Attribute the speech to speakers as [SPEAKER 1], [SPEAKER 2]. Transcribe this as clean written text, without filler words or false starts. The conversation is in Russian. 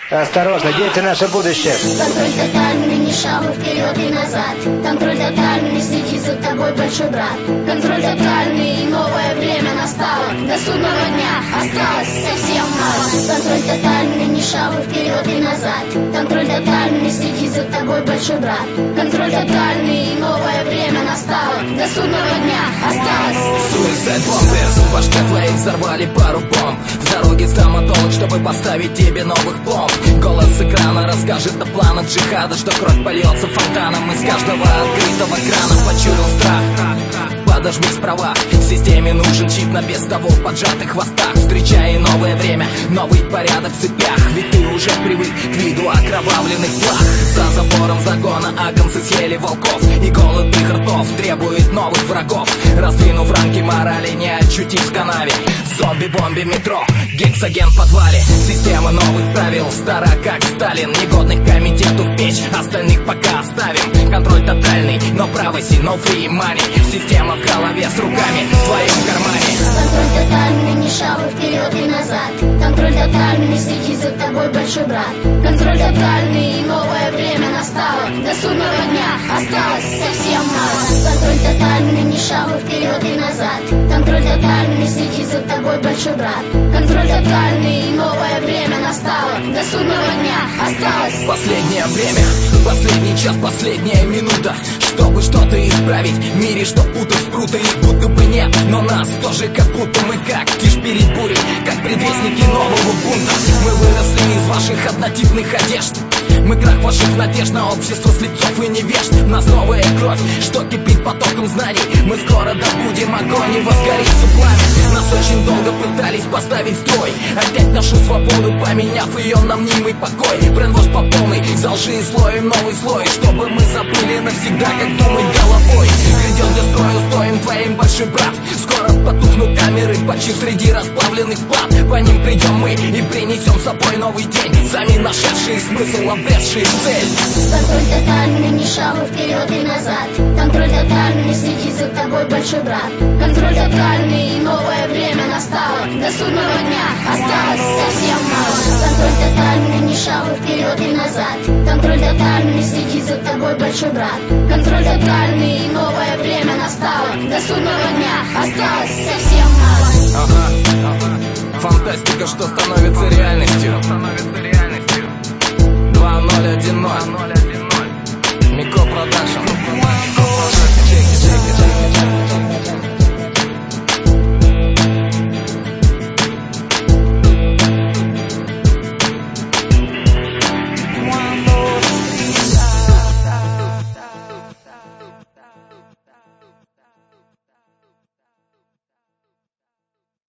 [SPEAKER 1] Осторожно, дети — наше будущее.
[SPEAKER 2] Контроль тотальный, ни шагу вперед и назад. Контроль тотальный, следит за тобой большой брат. Контроль тотальный, новое время настало. До судного дня осталось совсем мало. Контроль тотальный, ни шагу вперед и назад. Контроль тотальный, следит за тобой большой брат. Контроль тотальный, новое время настало. До судного дня осталось.
[SPEAKER 3] Suicide Bombers, в башке твоей взорвали пару бомб. В дороге стоматолог, чтобы поставить тебе новых пломб. Голос с экрана расскажет о планах джихада, что кровь польется фонтаном из каждого открытого крана. Почуял страх, подожми справа. В системе нужен чип на без того в поджатых хвостах. Встречай новое время, новый порядок в цепях. Ведь ты уже привык к виду окровавленных плах. За забором загона агнцы съели волков, и голод их ртов требует новых врагов. Раздвинув рамки морали, не очутись в канаве. Зомби-бомби метро, гексоген в подвале. Система новых правил, стара как Сталин. Негодных комитету в печь, остальных пока оставим. Контроль тотальный, но privacy, no free money. Система в голове с руками в твоем кармане.
[SPEAKER 2] Контроль тотальный, ни шагу вперед и назад. Контроль тотальный, следит за тобой большой брат. Контроль тотальный, новое время настало. До судного дня осталось совсем мало. Контроль тотальный, ни шагу вперед и назад. Контроль тотальный, следит за тобой большой брат. Контроль тотальный, новое время настало. До судного дня осталось.
[SPEAKER 3] Последнее время, последний час, последняя минута, чтобы что-то исправить в мире, что путают круто и будто бы нет. Но нас тоже как будто мы как киш перед бурей, как предвестники нового бунта. Мы выросли из ваших однотипных одежд. Мы крах ваших надежд на общество слепцов и невежд. В нас новая кровь, что кипит потоком знаний. Мы скоро добудем огонь и возгорится пламя. Нас очень долго пытались поставить в строй, опять нашу свободу поменяв ее на мнимый покой. Брендвош по полной, за лжи и слоем новый слой, чтобы мы забыли навсегда, как думать головой. Грядет для строя устоим твоим большой брат. Скоро потухнут камеры, почти среди расплавленных плат. По ним придем мы и принесем с собой новый день, сами нашедшие смысл, обретшие цель.
[SPEAKER 2] Контроль тотальный, ни шагу вперед и назад. Контроль тотальный, следит за тобой большой брат. Контроль тотальный, новое время настало. До судного дня осталось совсем мало. Контроль тотальный, ни шагу вперед и назад. Контроль тотальный, следит за тобой большой брат. Контроль тотальный, новое время настало. До судного дня осталось совсем мало.
[SPEAKER 3] Фантастика, что становится реальностью. 2010 Мико Продакшн.